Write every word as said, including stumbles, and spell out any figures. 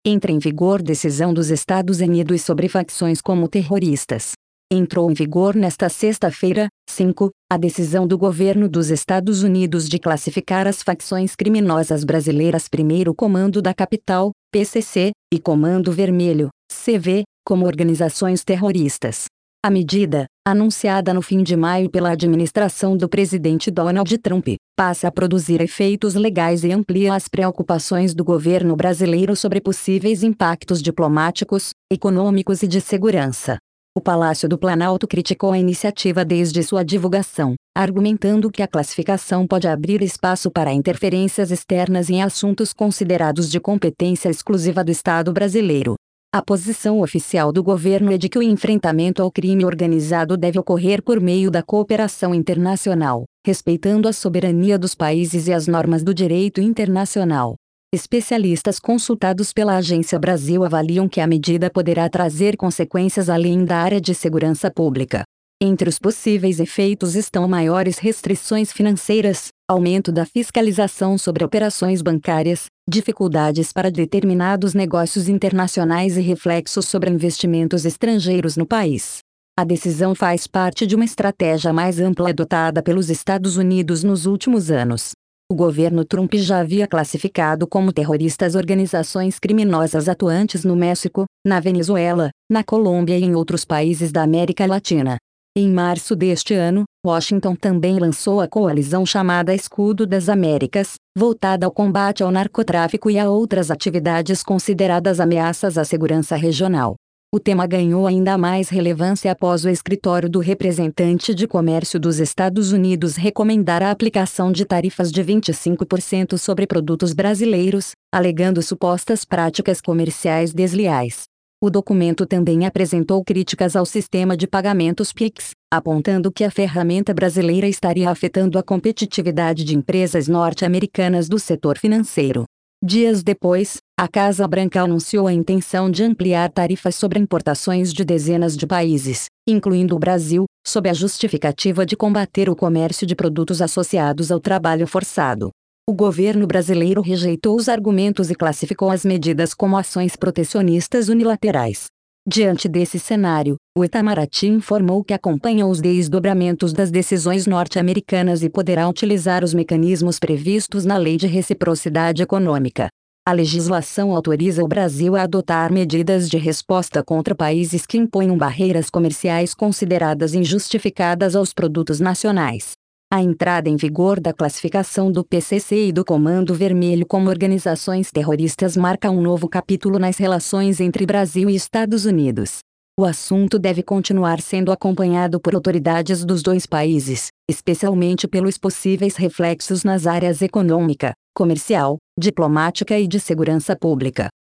Entra em vigor decisão dos Estados Unidos sobre facções como terroristas. Entrou em vigor nesta sexta-feira, cinco, a decisão do governo dos Estados Unidos de classificar as facções criminosas brasileiras Primeiro Comando da Capital, P C C, e Comando Vermelho, C V, como organizações terroristas. A medida, anunciada no fim de maio pela administração do presidente Donald Trump, passa a produzir efeitos legais e amplia as preocupações do governo brasileiro sobre possíveis impactos diplomáticos, econômicos e de segurança. O Palácio do Planalto criticou a iniciativa desde sua divulgação, argumentando que a classificação pode abrir espaço para interferências externas em assuntos considerados de competência exclusiva do Estado brasileiro. A posição oficial do governo é de que o enfrentamento ao crime organizado deve ocorrer por meio da cooperação internacional, respeitando a soberania dos países e as normas do direito internacional. Especialistas consultados pela Agência Brasil avaliam que a medida poderá trazer consequências além da área de segurança pública. Entre os possíveis efeitos estão maiores restrições financeiras, aumento da fiscalização sobre operações bancárias, dificuldades para determinados negócios internacionais e reflexos sobre investimentos estrangeiros no país. A decisão faz parte de uma estratégia mais ampla adotada pelos Estados Unidos nos últimos anos. O governo Trump já havia classificado como terroristas organizações criminosas atuantes no México, na Venezuela, na Colômbia e em outros países da América Latina. Em março deste ano, Washington também lançou a coalizão chamada Escudo das Américas, voltada ao combate ao narcotráfico e a outras atividades consideradas ameaças à segurança regional. O tema ganhou ainda mais relevância após o escritório do representante de comércio dos Estados Unidos recomendar a aplicação de tarifas de vinte e cinco por cento sobre produtos brasileiros, alegando supostas práticas comerciais desleais. O documento também apresentou críticas ao sistema de pagamentos Pix, apontando que a ferramenta brasileira estaria afetando a competitividade de empresas norte-americanas do setor financeiro. Dias depois, a Casa Branca anunciou a intenção de ampliar tarifas sobre importações de dezenas de países, incluindo o Brasil, sob a justificativa de combater o comércio de produtos associados ao trabalho forçado. O governo brasileiro rejeitou os argumentos e classificou as medidas como ações protecionistas unilaterais. Diante desse cenário, o Itamaraty informou que acompanha os desdobramentos das decisões norte-americanas e poderá utilizar os mecanismos previstos na Lei de Reciprocidade Econômica. A legislação autoriza o Brasil a adotar medidas de resposta contra países que imponham barreiras comerciais consideradas injustificadas aos produtos nacionais. A entrada em vigor da classificação do P C C e do Comando Vermelho como organizações terroristas marca um novo capítulo nas relações entre Brasil e Estados Unidos. O assunto deve continuar sendo acompanhado por autoridades dos dois países, especialmente pelos possíveis reflexos nas áreas econômica, comercial, diplomática e de segurança pública.